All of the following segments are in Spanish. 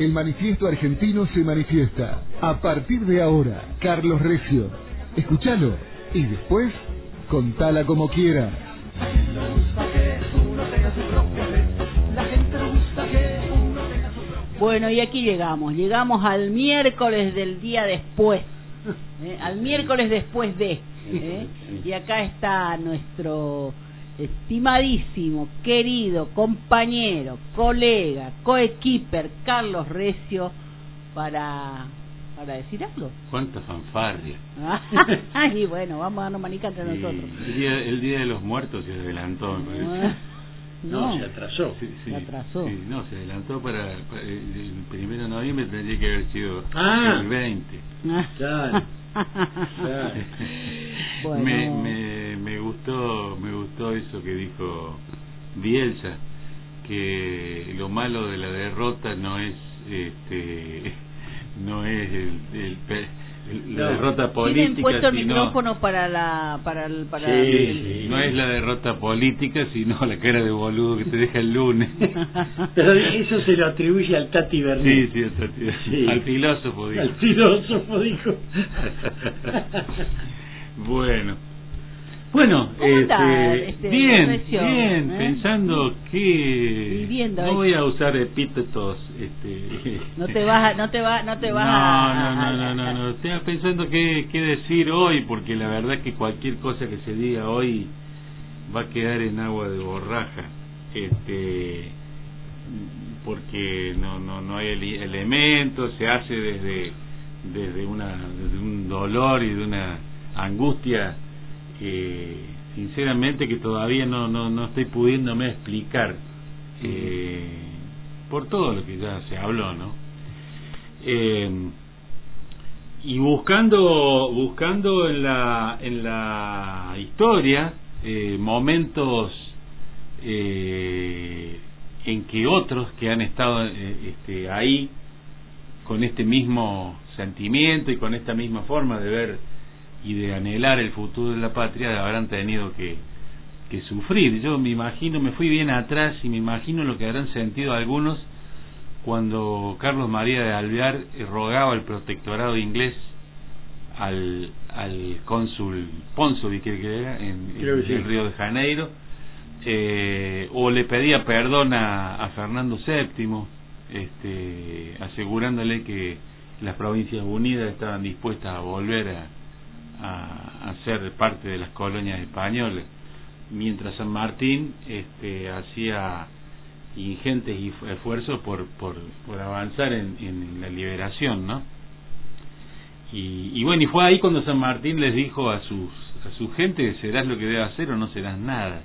El manifiesto argentino se manifiesta. A partir de ahora, Carlos Recio. Escúchalo y después contala como quieras. Bueno, y aquí llegamos al miércoles del día después, al miércoles después de, y acá está nuestro estimadísimo, querido compañero, colega, coequiper Carlos Recio para decir algo. ¿Cuánta fanfarria? Y bueno, vamos a darnos manica entre nosotros. El día de los muertos se adelantó, me parece. No, se atrasó. Se atrasó. Sí, no, se adelantó para el 1 de noviembre, tendría que haber sido el 20. Claro. Bueno. Me gustó eso que dijo Bielsa, que lo malo de la derrota no es la derrota política. Tienen puesto el sino, micrófono para no es la derrota política, sino la cara de boludo que te deja el lunes. Pero eso se lo atribuye al Tati Bernet. Sí, al filósofo dijo. Al filósofo dijo. Bueno, bien, Recio, pensando que no voy a usar epítetos, no te vas a Estaba pensando qué decir hoy, porque la verdad que cualquier cosa que se diga hoy va a quedar en agua de borraja, porque no hay elementos, se hace desde un dolor y de una angustia, sinceramente que todavía no estoy pudiéndome explicar, por todo lo que ya se habló, ¿no? Y buscando en la historia momentos en que otros que han estado ahí con este mismo sentimiento y con esta misma forma de ver y de anhelar el futuro de la patria habrán tenido que sufrir. Yo me fui bien atrás y me imagino lo que habrán sentido algunos cuando Carlos María de Alvear rogaba el protectorado inglés al cónsul Ponsonby, que era en Río de Janeiro, o le pedía perdón a Fernando VII, asegurándole que las Provincias Unidas estaban dispuestas a volver a ser parte de las colonias españolas, mientras San Martín hacía ingentes esfuerzos por avanzar en la liberación, ¿no? Y bueno, y fue ahí cuando San Martín les dijo a su gente: serás lo que debas hacer o no serás nada.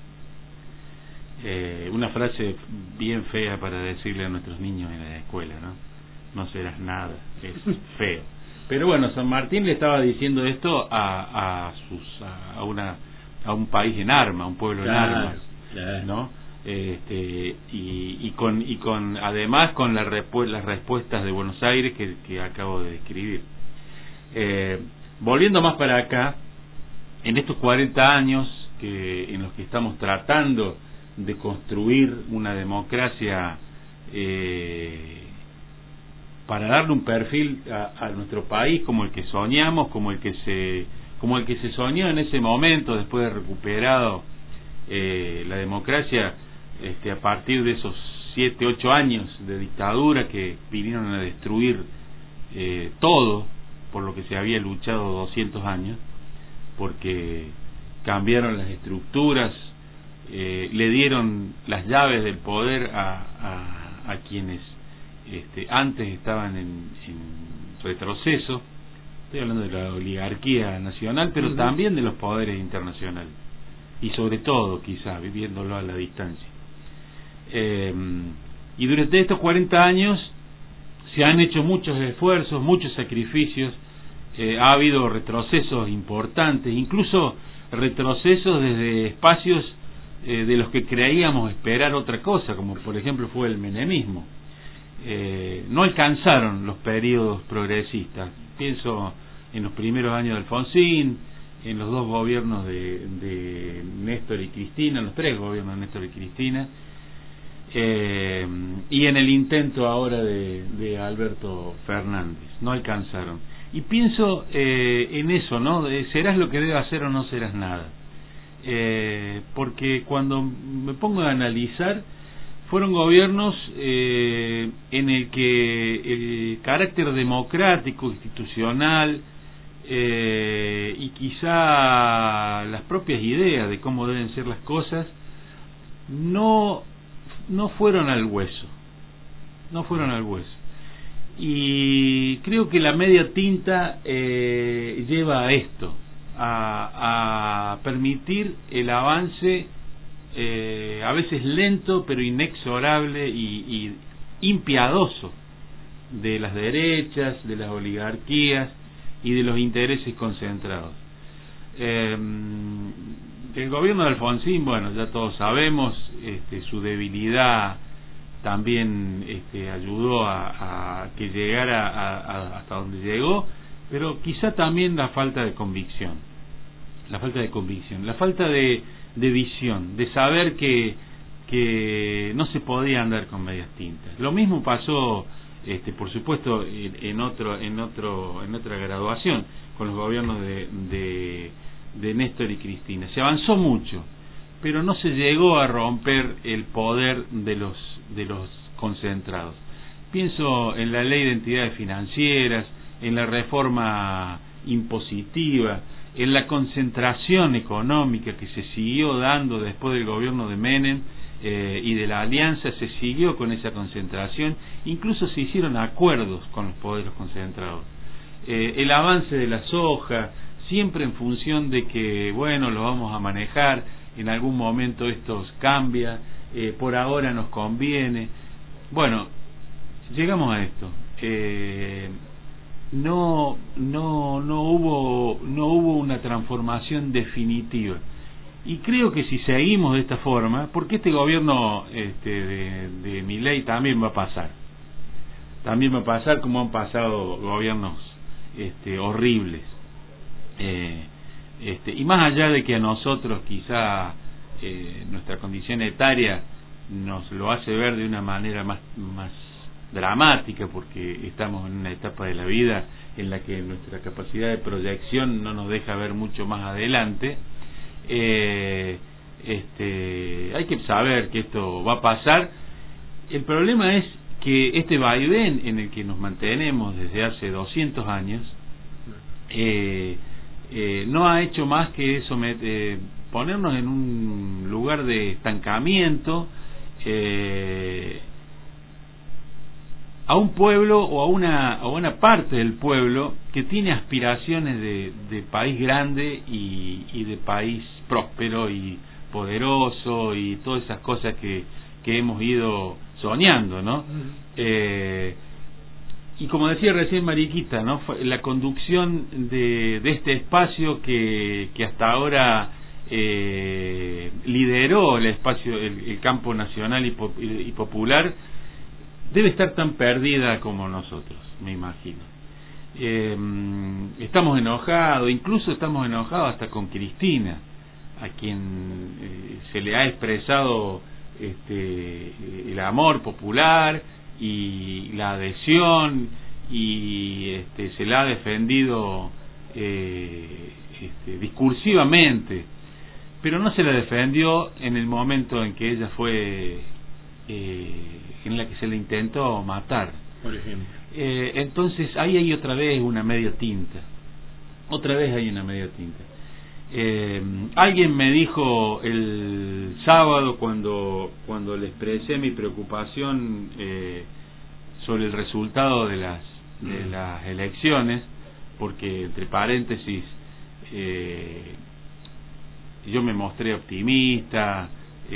Una frase bien fea para decirle a nuestros niños en la escuela, no serás nada, es feo. Pero bueno, San Martín le estaba diciendo esto a un país en armas, un pueblo en armas, ¿no? Y con además con las respuestas de Buenos Aires que acabo de describir. Volviendo más para acá, en estos 40 años en los que estamos tratando de construir una democracia, para darle un perfil a nuestro país como el que soñamos, como el que se soñó en ese momento, después de recuperado la democracia, a partir de esos 7-8 años de dictadura que vinieron a destruir todo por lo que se había luchado 200 años, porque cambiaron las estructuras, le dieron las llaves del poder a quienes antes estaban en retroceso. Estoy hablando de la oligarquía nacional, pero también de los poderes internacionales, y sobre todo, quizá, viviéndolo a la distancia. Y durante estos 40 años se han hecho muchos esfuerzos, muchos sacrificios, ha habido retrocesos importantes, incluso retrocesos desde espacios de los que creíamos esperar otra cosa, como por ejemplo fue el menemismo. No alcanzaron los periodos progresistas. Pienso en los primeros años de Alfonsín, en los dos gobiernos de Néstor y Cristina, los tres gobiernos de Néstor y Cristina, y en el intento ahora de Alberto Fernández. No alcanzaron. Y pienso en eso, ¿no? ¿Serás lo que debe hacer o no serás nada? Porque cuando me pongo a analizar, fueron gobiernos en el que el carácter democrático, institucional, y quizá las propias ideas de cómo deben ser las cosas no fueron al hueso, y creo que la media tinta lleva a esto, a permitir el avance a veces lento pero inexorable y impiadoso de las derechas, de las oligarquías y de los intereses concentrados. El gobierno de Alfonsín, bueno, ya todos sabemos, su debilidad también ayudó a que llegara hasta donde llegó, pero quizá también la falta de convicción, la falta de visión, de saber que no se podía andar con medias tintas. Lo mismo pasó, por supuesto, en otra graduación, con los gobiernos de Néstor y Cristina. Se avanzó mucho, pero no se llegó a romper el poder de los concentrados. Pienso en la ley de entidades financieras, en la reforma impositiva, en la concentración económica que se siguió dando después del gobierno de Menem y de la alianza. Se siguió con esa concentración, incluso se hicieron acuerdos con los poderes concentrados. El avance de la soja, siempre en función de que, bueno, lo vamos a manejar, en algún momento esto cambia, por ahora nos conviene. Bueno, llegamos a esto. No hubo una transformación definitiva, y creo que si seguimos de esta forma, porque este gobierno de Milei también va a pasar como han pasado gobiernos horribles, y más allá de que a nosotros quizá nuestra condición etaria nos lo hace ver de una manera más dramática, porque estamos en una etapa de la vida en la que nuestra capacidad de proyección no nos deja ver mucho más adelante. Hay que saber que esto va a pasar. El problema es que este vaivén en el que nos mantenemos desde hace 200 años no ha hecho más que ponernos en un lugar de estancamiento, a un pueblo o a una parte del pueblo que tiene aspiraciones de país grande y de país próspero y poderoso y todas esas cosas que hemos ido soñando, ¿no? Y como decía recién Mariquita, ¿no? La conducción de este espacio que hasta ahora lideró el espacio, el campo nacional y popular, debe estar tan perdida como nosotros, me imagino. Estamos enojados, incluso estamos enojados hasta con Cristina, a quien se le ha expresado el amor popular y la adhesión, y se la ha defendido discursivamente, pero no se la defendió en el momento en que ella fue en la que se le intentó matar, por ejemplo. Entonces ahí hay otra vez una media tinta, alguien me dijo el sábado, cuando le expresé mi preocupación sobre el resultado de las elecciones, porque entre paréntesis yo me mostré optimista,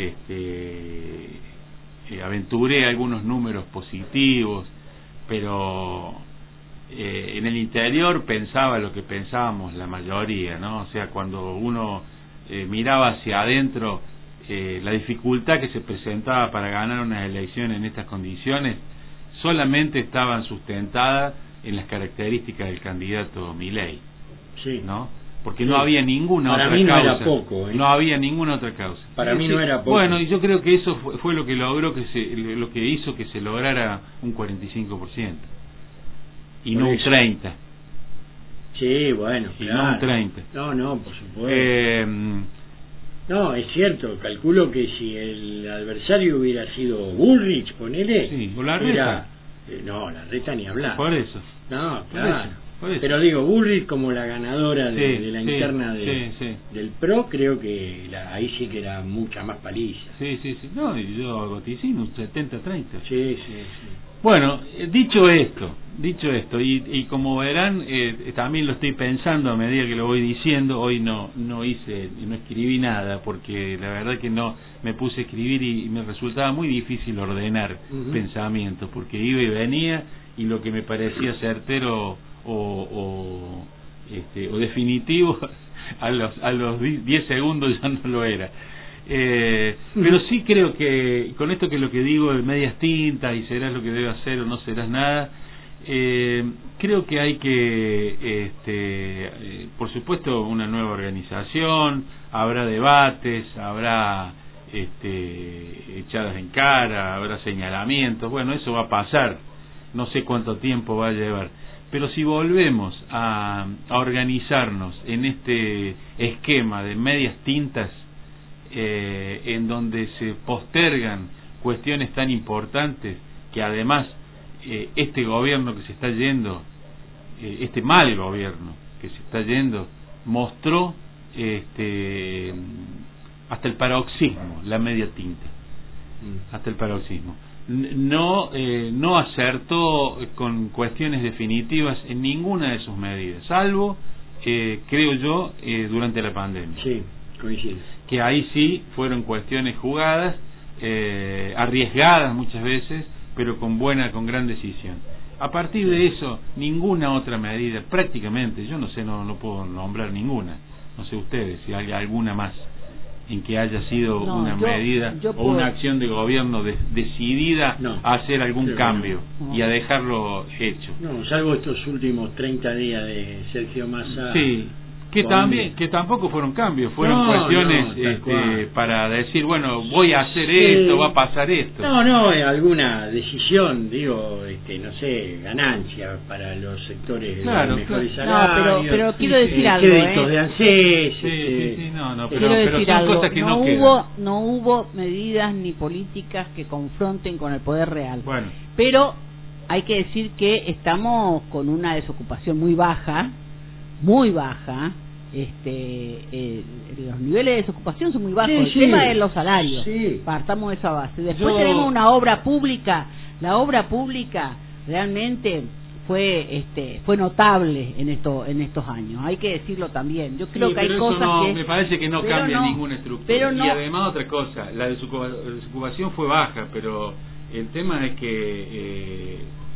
aventuré algunos números positivos, pero en el interior pensaba lo que pensábamos la mayoría, ¿no? O sea, cuando uno miraba hacia adentro, la dificultad que se presentaba para ganar unas elecciones en estas condiciones solamente estaban sustentadas en las características del candidato Milei, sí, ¿no? porque no había ninguna Para otra mí no causa. era poco, ¿eh? No había ninguna otra causa. Para mí no era poco. Bueno, y yo creo que eso fue lo que logró lo que hizo que se lograra un 45% y Por no un eso. 30%. Sí, bueno, Y claro. no un 30. No, por supuesto. No, es cierto, calculo que si el adversario hubiera sido Bullrich, ponele... Sí, o Larreta. era, no, Larreta ni hablar. Por eso. No, Por claro. eso, por eso. Pero digo, Bullrich como la ganadora de, Sí, de la sí, interna sí. del PRO, creo que ahí sí que era mucha más paliza. Sí. No, y yo vaticino un 70-30. Sí. Bueno, dicho esto, y como verán, también lo estoy pensando a medida que lo voy diciendo. Hoy no escribí nada, porque la verdad que no me puse a escribir y me resultaba muy difícil ordenar pensamientos, porque iba y venía, y lo que me parecía certero o definitivo a los 10 segundos ya no lo era. Pero sí creo que con esto, que lo que digo de medias tintas y serás lo que debe hacer o no serás nada, creo que hay que por supuesto una nueva organización, habrá debates, habrá echadas en cara, habrá señalamientos. Bueno, eso va a pasar, no sé cuánto tiempo va a llevar, pero si volvemos a organizarnos en este esquema de medias tintas, en donde se postergan cuestiones tan importantes, que además este gobierno que se está yendo, este mal gobierno que se está yendo, mostró hasta el paroxismo la media tinta, hasta el paroxismo. No acertó con cuestiones definitivas en ninguna de sus medidas, salvo, creo yo, durante la pandemia. Sí, coincido. Que ahí sí fueron cuestiones jugadas, arriesgadas muchas veces, pero con gran decisión. A partir de eso, ninguna otra medida, prácticamente, yo no sé, no puedo nombrar ninguna, no sé ustedes si hay alguna más en que haya sido una medida o una acción de gobierno decidida a hacer algún cambio y a dejarlo hecho. No, salvo estos últimos 30 días de Sergio Massa. Sí, que tampoco fueron cambios, fueron cuestiones para decir, bueno, voy a hacer esto, va a pasar esto. Alguna decisión, digo, no sé, ganancia para los sectores de mejores salarios. Pero quiero decir algo, créditos de ANSES. Pero son cosas que no hubo medidas ni políticas que confronten con el poder real. Bueno. Pero hay que decir que estamos con una desocupación muy baja, los niveles de desocupación son muy bajos. El tema de los salarios, partamos de esa base. Después tenemos una obra pública. La obra pública realmente fue notable en estos años, hay que decirlo también. Yo creo que hay cosas que me parece que no cambia ninguna estructura. Y además otra cosa, la desocupación fue baja, pero el tema es que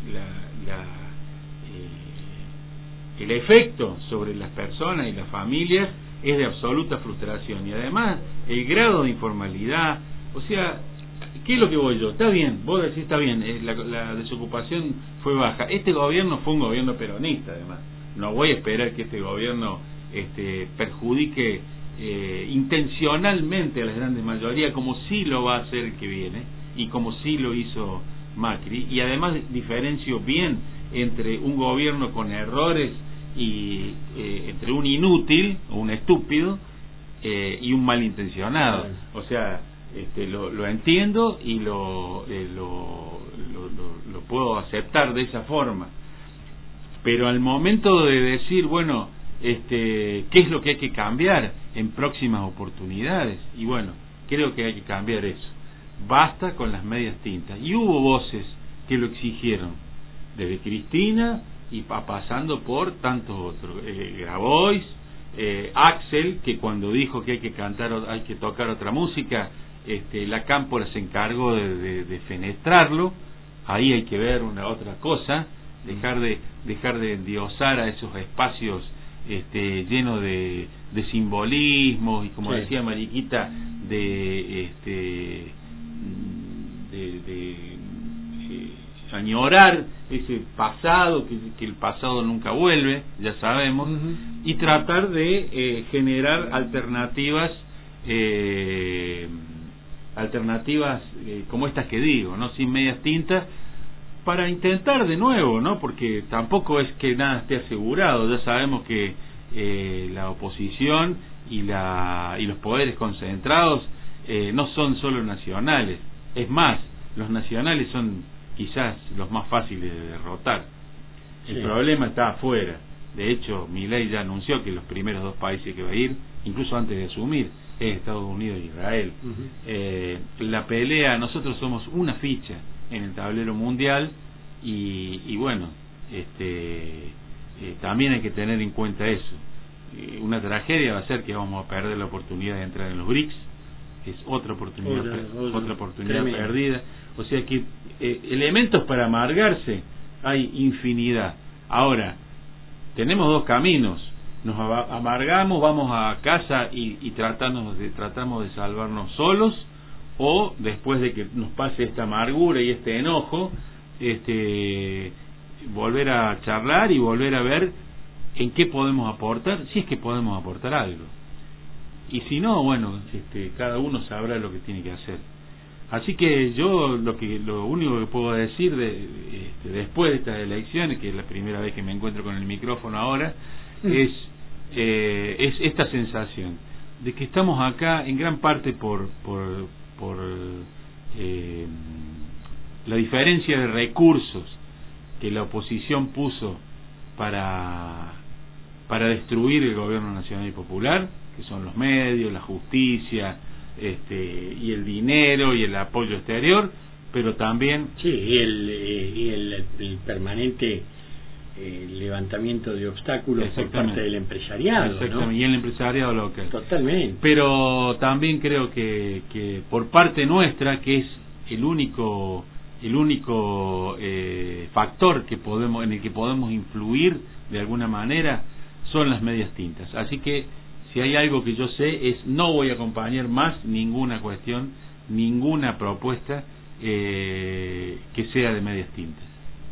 el efecto sobre las personas y las familias es de absoluta frustración, y además el grado de informalidad. O sea, ¿qué es lo que voy yo? Está bien, vos decís está bien, la desocupación fue baja. Este gobierno fue un gobierno peronista, además. No voy a esperar que este gobierno perjudique intencionalmente a la grande mayoría, como sí lo va a hacer el que viene y como sí lo hizo Macri. Y además diferencio bien entre un gobierno con errores y entre un inútil o un estúpido y un malintencionado. O sea, lo entiendo y lo puedo aceptar de esa forma, pero al momento de decir, bueno, qué es lo que hay que cambiar en próximas oportunidades, y bueno, creo que hay que cambiar eso. Basta con las medias tintas. Y hubo voces que lo exigieron, desde Cristina y pasando por tantos otros, Grabois, Axel, que cuando dijo que hay que tocar otra música, la Cámpora se encargó de fenestrarlo. Ahí hay que ver otra cosa, dejar de endiosar a esos espacios llenos de simbolismos y, como decía Mariquita, de añorar ese pasado, que el pasado nunca vuelve, ya sabemos, y tratar de generar alternativas como estas que digo, ¿no? Sin medias tintas, para intentar de nuevo, ¿no? Porque tampoco es que nada esté asegurado. Ya sabemos que la oposición y los poderes concentrados no son solo nacionales. Es más, los nacionales son quizás los más fáciles de derrotar. El problema está afuera. De hecho, Milei ya anunció que los primeros 2 países que va a ir, incluso antes de asumir, es Estados Unidos e Israel. La pelea, nosotros somos una ficha en el tablero mundial y bueno, también hay que tener en cuenta eso. Una tragedia va a ser que vamos a perder la oportunidad de entrar en los BRICS, que es otra oportunidad perdida. O sea que elementos para amargarse hay infinidad. Ahora, tenemos 2 caminos: nos amargamos, vamos a casa y tratamos de salvarnos solos, o después de que nos pase esta amargura y este enojo, volver a charlar y volver a ver en qué podemos aportar, si es que podemos aportar algo. Y si no, bueno, cada uno sabrá lo que tiene que hacer. Así que yo lo único que puedo decir después de estas elecciones, que es la primera vez que me encuentro con el micrófono ahora, es esta sensación de que estamos acá en gran parte por la diferencia de recursos que la oposición puso para destruir el gobierno nacional y popular, que son los medios, la justicia, y el dinero y el apoyo exterior, pero también y el permanente levantamiento de obstáculos por parte del empresariado. Exactamente, ¿no? Y el empresariado local. Totalmente. Pero también creo que por parte nuestra, que es el único factor en el que podemos influir de alguna manera, son las medias tintas. Así que si hay algo que yo sé es no voy a acompañar más ninguna cuestión, ninguna propuesta que sea de medias tintas.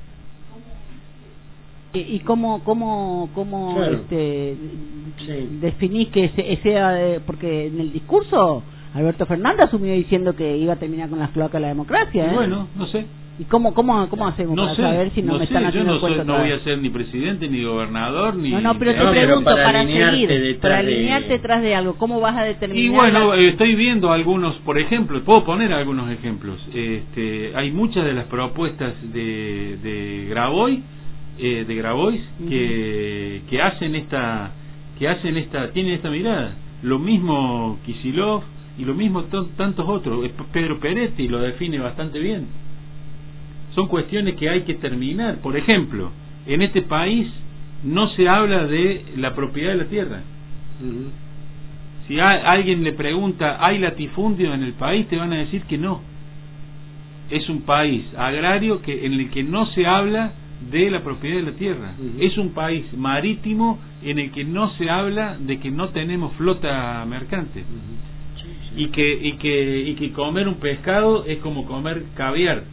¿Y cómo claro, definís que sea porque en el discurso Alberto Fernández asumió diciendo que iba a terminar con las cloacas de la democracia, Bueno, no sé. ¿Y cómo hacemos para saber si no me están haciendo cuenta? No voy a ser ni presidente, ni gobernador, ni... No, pero te pregunto, para alinearte detrás de algo, ¿cómo vas a determinar? Y bueno, estoy viendo algunos, por ejemplo, puedo poner algunos ejemplos. Hay muchas de las propuestas de Grabois, que tienen esta mirada. Lo mismo Kicillof y lo mismo tantos otros. Pedro Peretti lo define bastante bien. Son cuestiones que hay que terminar. Por ejemplo, en este país no se habla de la propiedad de la tierra. Si alguien le pregunta, ¿hay latifundio en el país? Te van a decir que no. Es un país agrario en el que no se habla de la propiedad de la tierra. Es un país marítimo en el que no se habla de que no tenemos flota mercante. Y que comer un pescado es como comer caviar.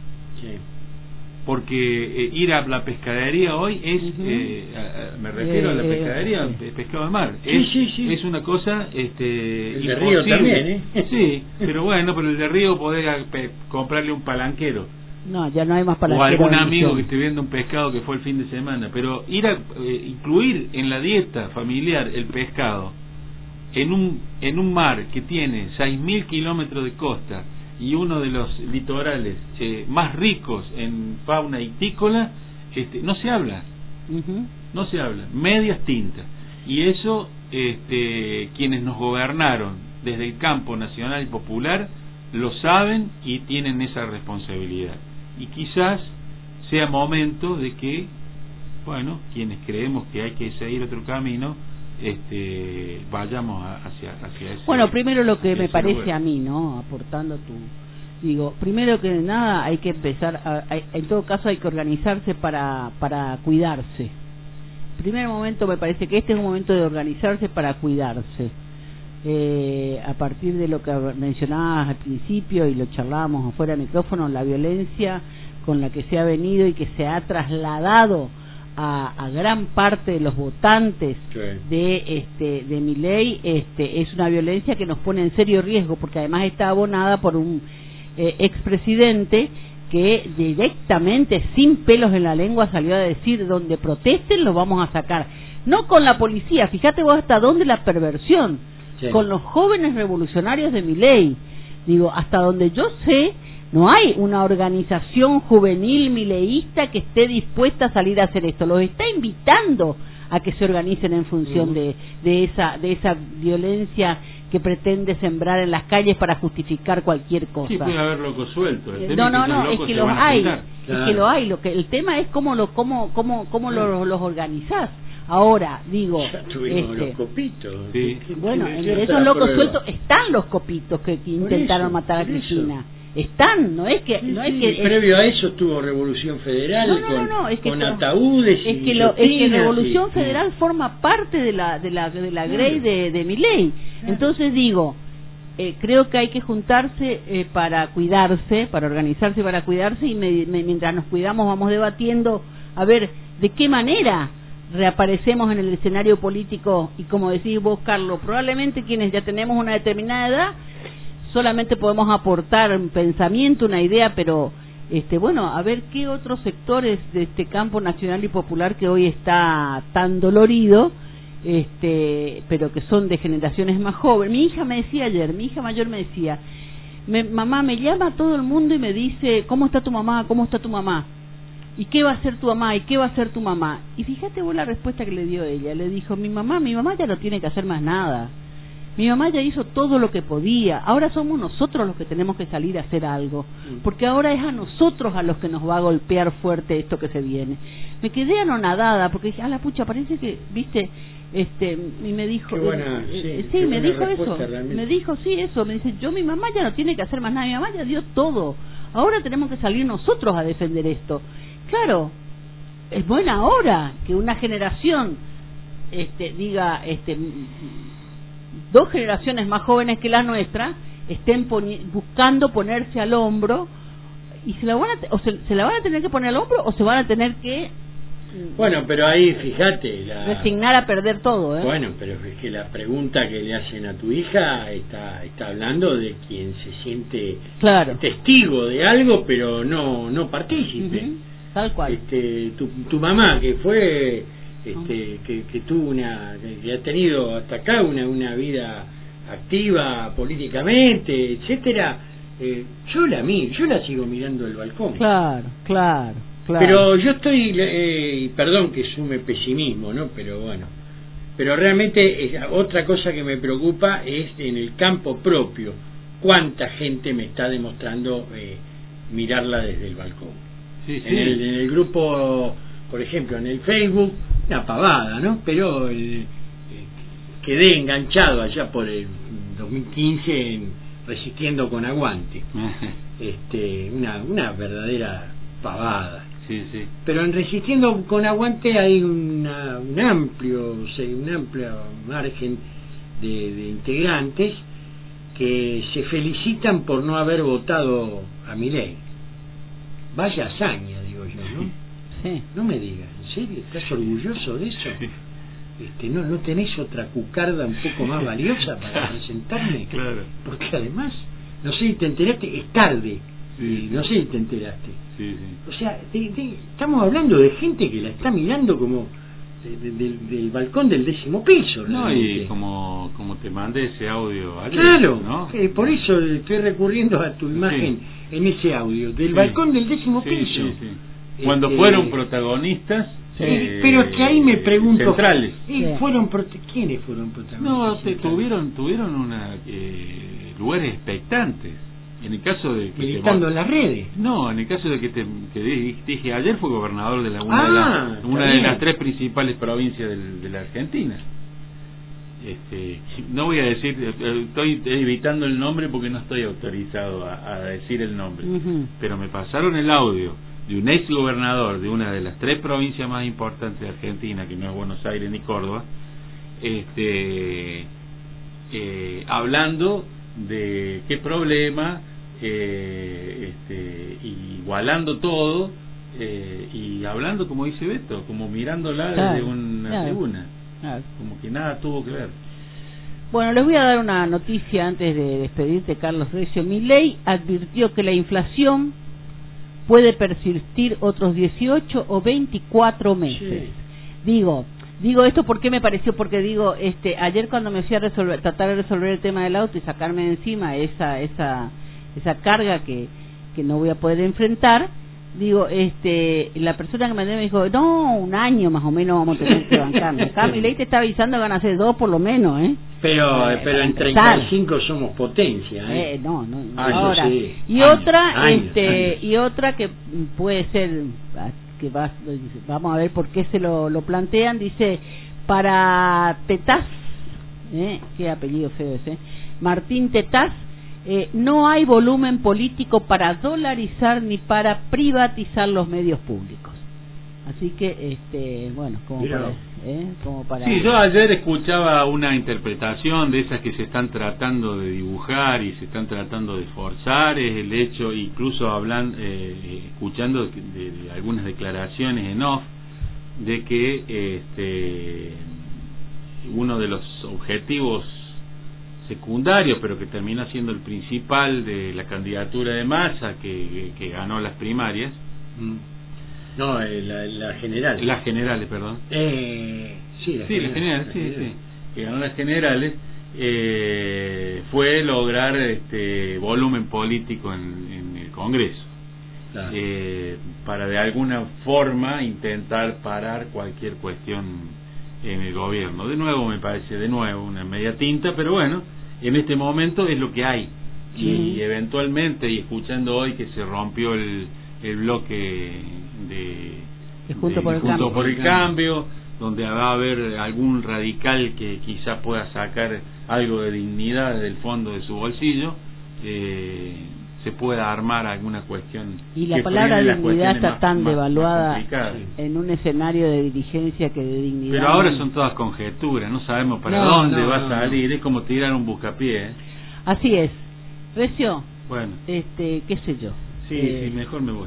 Porque ir a la pescadería hoy es me refiero a la pescadería, pescado de mar, es una cosa el de río también, sí, pero bueno, pero el de río poder comprarle un palanquero, ya no hay más palanquero, o algún amigo que esté viendo un pescado que fue el fin de semana, pero ir a incluir en la dieta familiar el pescado en un mar que tiene 6.000 kilómetros de costa y uno de los litorales más ricos en fauna itícola, no se habla. No se habla, medias tintas. Y eso quienes nos gobernaron desde el campo nacional y popular lo saben y tienen esa responsabilidad. Y quizás sea momento de que, bueno, quienes creemos que hay que seguir otro camino, vayamos hacia ese. Bueno, primero lo que me parece lugar. A mí, ¿no? Aportando digo, primero que nada hay que empezar en todo caso hay que organizarse para cuidarse. Primer momento, me parece que este es un momento de organizarse para cuidarse. A partir de lo que mencionabas al principio y lo charlábamos afuera del micrófono, la violencia con la que se ha venido y que se ha trasladado a gran parte de los votantes de Milei, es una violencia que nos pone en serio riesgo, porque además está abonada por un expresidente que directamente, sin pelos en la lengua, salió a decir: donde protesten los vamos a sacar. No con la policía, fíjate vos hasta dónde la perversión, con los jóvenes revolucionarios de Milei. Digo, hasta donde yo sé, no hay una organización juvenil mileísta que esté dispuesta a salir a hacer esto. Los está invitando a que se organicen en función de esa violencia que pretende sembrar en las calles para justificar cualquier cosa. Sí, puede haber locos sueltos. Es que los hay. Claro. Es que lo hay. El tema es cómo los organizás. Ahora, digo, ya tuvimos los copitos. Sí. Bueno, en esos locos sueltos están los copitos que intentaron matar a Cristina. Están, no es que previo a eso estuvo Revolución Federal con ataúdes. Es que Revolución Federal forma parte de la Grey de Milei. Entonces digo, creo que hay que juntarse para cuidarse, para organizarse para cuidarse, y mientras nos cuidamos vamos debatiendo a ver de qué manera reaparecemos en el escenario político. Y como decís vos, Carlos, probablemente quienes ya tenemos una determinada edad solamente podemos aportar un pensamiento, una idea, pero bueno, a ver qué otros sectores de este campo nacional y popular que hoy está tan dolorido, pero que son de generaciones más jóvenes. Mi hija mayor me decía, mamá, me llama todo el mundo y me dice: ¿cómo está tu mamá? ¿Cómo está tu mamá? ¿Y qué va a hacer tu mamá? ¿Y qué va a hacer tu mamá? Y fíjate vos la respuesta que le dio ella. Le dijo: mi mamá ya no tiene que hacer más nada. Mi mamá ya hizo todo lo que podía. Ahora somos nosotros los que tenemos que salir a hacer algo, porque ahora es a nosotros a los que nos va a golpear fuerte esto que se viene. Me quedé anonadada porque dije: la pucha, parece que, viste, y me dijo, me dijo eso, realmente. Me dijo eso, me dice: mi mamá ya no tiene que hacer más nada, mi mamá ya dio todo. Ahora tenemos que salir nosotros a defender esto. Claro, es buena hora que una generación diga, dos generaciones más jóvenes que la nuestra estén buscando ponerse al hombro, y se la van a tener que poner al hombro, o se van a tener que pero ahí fíjate resignar a perder todo, Bueno, pero es que la pregunta que le hacen a tu hija está hablando de quien se siente testigo de algo, pero no partícipe. Tal cual. Tu mamá, que fue que tuvo que ha tenido hasta acá una vida activa políticamente, etcétera, yo la sigo mirando del balcón. Claro. Pero yo estoy, perdón que sume pesimismo, ¿no? Pero bueno, pero realmente otra cosa que me preocupa es en el campo propio, cuánta gente me está demostrando mirarla desde el balcón. Sí. En el grupo, por ejemplo, en el Facebook, una pavada, ¿no? Pero quedé enganchado allá por el 2015 en Resistiendo con Aguante. Una verdadera pavada. Sí. Pero en Resistiendo con Aguante hay un amplio margen de integrantes que se felicitan por no haber votado a Milei. Vaya hazaña, digo yo, ¿no? Sí. No me digas, ¿en serio? ¿Estás orgulloso de eso? ¿No tenés otra cucarda un poco más valiosa para presentarme? Claro. Porque además, no sé si te enteraste, es tarde. No sé si te enteraste. Sí. O sea, estamos hablando de gente que la está mirando como del balcón del 10º piso. No, y como te mandé ese audio ayer, claro, ¿no? Por eso estoy recurriendo a tu imagen en ese audio, del balcón del 10º piso. Sí. Cuando fueron protagonistas, pero es que ahí me pregunto, centrales. ¿quiénes fueron protagonistas? No, tuvieron lugares expectantes. En el caso de que militando en las redes. No, en el caso de que dije ayer, fue gobernador de una de las tres principales provincias de la Argentina. No voy a decir, estoy evitando el nombre porque no estoy autorizado a decir el nombre, pero me pasaron el audio de un ex gobernador de una de las tres provincias más importantes de Argentina, que no es Buenos Aires ni Córdoba, hablando de qué problema y igualando todo y hablando, como dice Beto, como mirándola desde una tribuna, como que nada tuvo que ver. Bueno, les voy a dar una noticia antes de despedirte, Carlos Recio. Milei advirtió que la inflación puede persistir otros 18 o 24 meses. Sí. Digo esto porque me pareció, porque ayer cuando me fui a tratar de resolver el tema del auto y sacarme de encima esa carga que no voy a poder enfrentar, la persona que me dijo, no, un año más o menos vamos a tener que bancarnos. Acá Milei te está avisando que van a ser 2 por lo menos, Pero en 35 somos potencia, no, ahora. Sí. Y otra que puede ser, que vamos a ver por qué se lo plantean, dice, para Tetaz, qué apellido feo ese, Martín Tetaz, no hay volumen político para dolarizar ni para privatizar los medios públicos. Así que, como para... Sí, yo ayer escuchaba una interpretación de esas que se están tratando de dibujar y se están tratando de forzar, es el hecho, incluso escuchando de algunas declaraciones en off, de que uno de los objetivos secundarios, pero que terminó siendo el principal de la candidatura de Massa, que ganó las primarias. No, la general. Las generales, perdón. Las generales, que ganó las generales, fue lograr volumen político en el Congreso. Claro. Para de alguna forma intentar parar cualquier cuestión en el gobierno. De nuevo me parece una media tinta, pero bueno, en este momento es lo que hay. Y eventualmente, y escuchando hoy que se rompió el bloque de Junto por el Cambio, donde va a haber algún radical que quizás pueda sacar algo de dignidad del fondo de su bolsillo, se pueda armar alguna cuestión. Y la palabra dignidad está tan devaluada en un escenario de dirigencia que de dignidad. Pero ahora son todas conjeturas, no sabemos para dónde va a salir, es como tirar un buscapié. Así es. Recio, bueno, qué sé yo. Sí, mejor me voy.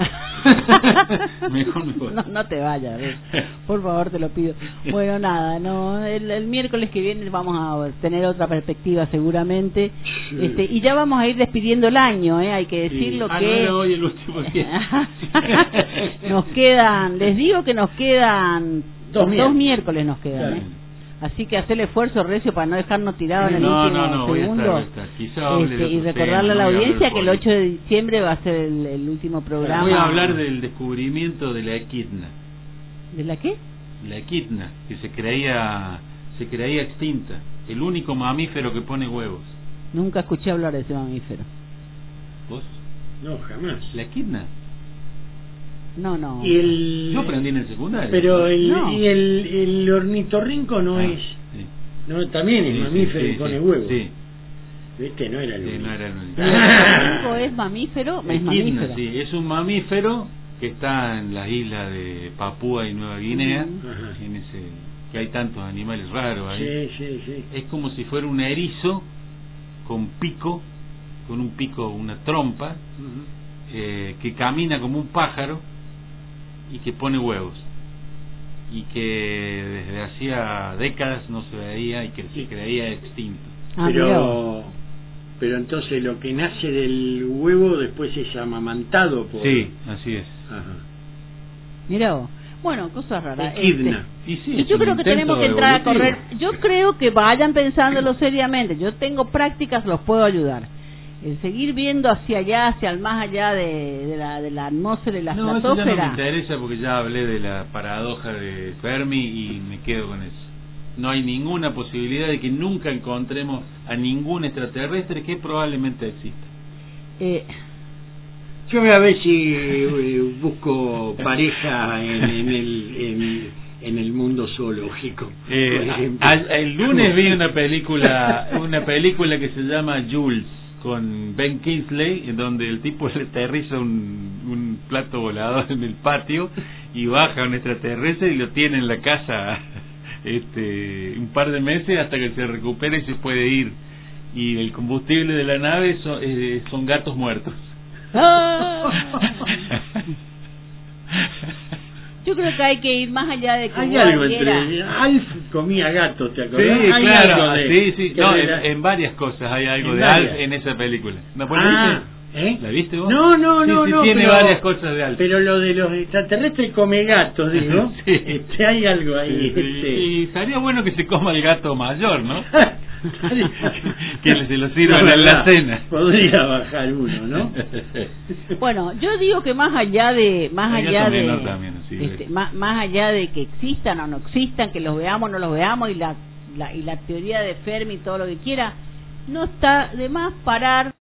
Mejor me voy. No te vayas, por favor, te lo pido. Bueno, nada, el miércoles que viene vamos a tener otra perspectiva seguramente, y ya vamos a ir despidiendo el año, hay que decirlo que no, hoy el último día. Nos quedan, les digo que nos quedan dos miércoles nos quedan, claro. Así que hacer el esfuerzo, Recio, para no dejarnos tirados en el último segundo. Y recordarle a la audiencia que el 8 de diciembre va a ser el último programa. Voy a hablar del descubrimiento de la equidna. ¿De la qué? La equidna, que se creía extinta. El único mamífero que pone huevos. Nunca escuché hablar de ese mamífero. ¿Vos? No, jamás. La equidna. No. Yo aprendí en el secundario. Pero el ornitorrinco no es. Sí. No, también es mamífero y pone huevos. Sí. ¿Viste? No era el único. El ornitorrinco es mamífero, es mamífero. Sí, es un mamífero que está en las islas de Papúa y Nueva Guinea, que hay tantos animales raros ahí. Sí. Es como si fuera un erizo con un pico, una trompa, que camina como un pájaro y que pone huevos, y que desde hacía décadas no se veía y que se creía extinto. Pero entonces lo que nace del huevo después es amamantado por... Sí, así es. Ajá. Mirá vos. Bueno, cosas raras. Y yo creo que tenemos que entrar a correr. Yo creo que vayan pensándolo seriamente. Yo tengo prácticas, los puedo ayudar. El seguir viendo hacia allá, hacia el más allá de la atmósfera y la estratosfera. Eso ya no me interesa porque ya hablé de la paradoja de Fermi y me quedo con eso. No hay ninguna posibilidad de que nunca encontremos a ningún extraterrestre que probablemente exista. Yo voy a ver si busco pareja en el mundo zoológico. El lunes vi una película que se llama Jules, con Ben Kingsley, en donde el tipo le aterriza un plato volador en el patio y baja un extraterrestre y lo tiene en la casa un par de meses hasta que se recupere y se puede ir, y el combustible de la nave son gatos muertos. Yo creo que hay que ir más allá de que hay algo entre Alf comía gato, ¿te acordás? Sí, hay claro, algo de, sí. No, en varias cosas hay algo de Alf en esa película. ¿No ¿La viste vos? No, tiene pero, varias cosas de Alf. Pero lo de los extraterrestres come gatos, digo. Sí. Hay algo ahí. Y estaría bueno que se coma el gato mayor, ¿no? Que se lo sirvan en la cena. Podría bajar uno, ¿no? Bueno, yo digo que más allá de más allá de que existan o no existan, que los veamos o no los veamos, y la teoría de Fermi y todo lo que quiera, no está de más parar